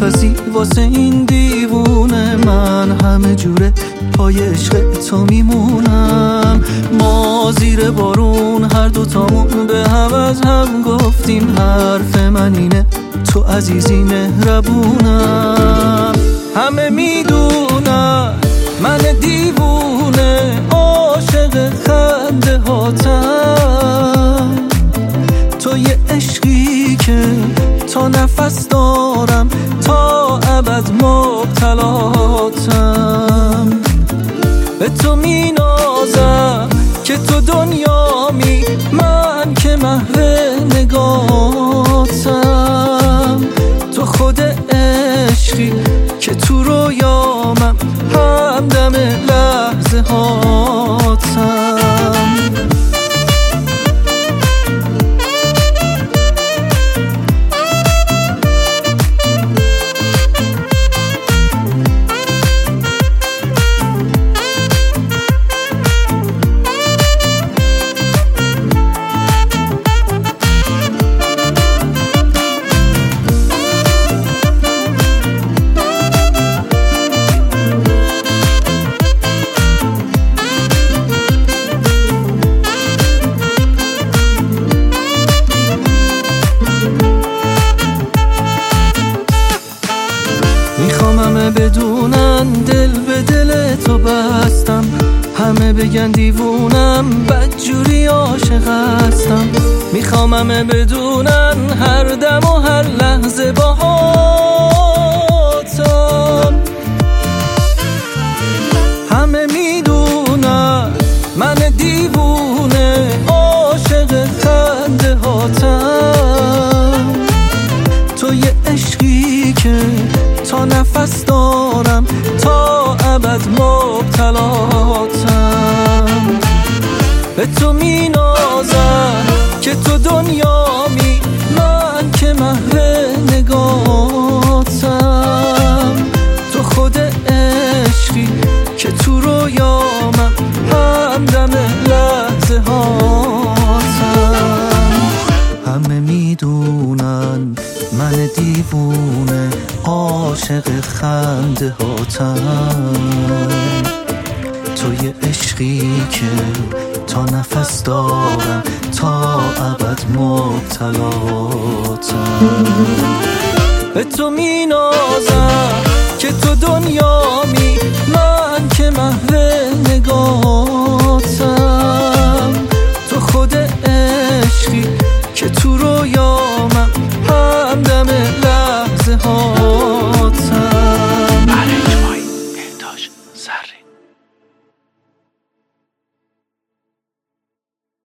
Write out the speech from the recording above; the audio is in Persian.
نفسی واسه این دیوونه، من همه جوره پای عشق تو میمونم. ما زیر بارون هر دوتامون به هم از هم گفتیم حرف من اینه تو عزیزی مهربونم. همه میدونم من دیوونه عاشق خنده هاتم، تو یه عشقی که تا نفس دارم تا ابد مبتلاتم. به تو می نازم که تو دنیامی، من که محو نگاتم. تو خود عشقی که تو رویامم، همدم لحظه هاتم. میخوام همه بدونن دل به دل تو بستم، همه بگن دیوونم بدجوری عاشق هستم. میخوام همه بدونن هر دم و هر لحظه باهاتم. همه میدونن من دیوونه عاشق خنده هاتم، تو یه عشقی که تا نفس دارم تا ابد مبتلاتم. به تو می نازم که تو دنیامی، من که محو نگاتم. تو خود عشقی که تو رویامم، همدم لحظه هاتم. همه میدونن من دیوونه عاشق خنده هاتم، تو یه عشقی که تا نفس دارم تا ابد مبتلاتم. به تو می نازم که تو دنیامی، من که محو نگاه